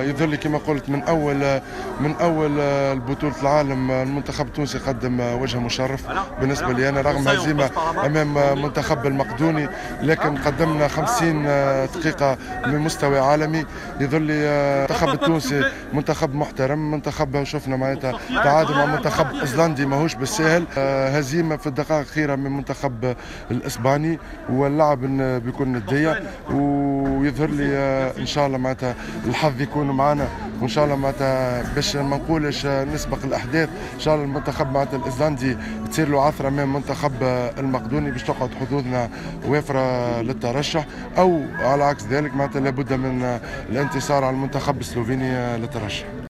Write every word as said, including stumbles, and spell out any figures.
يظهر لي كما قلت من اول من اول بطوله العالم المنتخب التونسي قدم وجه مشرف بالنسبه لي انا، رغم هزيمه امام منتخب المقدوني، لكن قدمنا خمسين دقيقه من مستوى عالمي. يظهر لي المنتخب التونسي منتخب محترم، منتخب شفنا معناتها تعادل مع منتخب ايسلندي ماهوش بالساهل، هزيمه في الدقائق الاخيره من المنتخب الاسباني، واللعب بيكون نديه، ويظهر لي ان شاء الله معناتها الحظ يكون معنا، وان شاء الله معناتها باش ما نقولش نسبق الاحداث، ان شاء الله المنتخب معناتها الايسلندي تصير له عثره امام المنتخب المقدوني باش تقعد حظوظنا وافره للترشح، او على عكس ذلك معناتها لابد من الانتصار على المنتخب السلوفيني للترشح.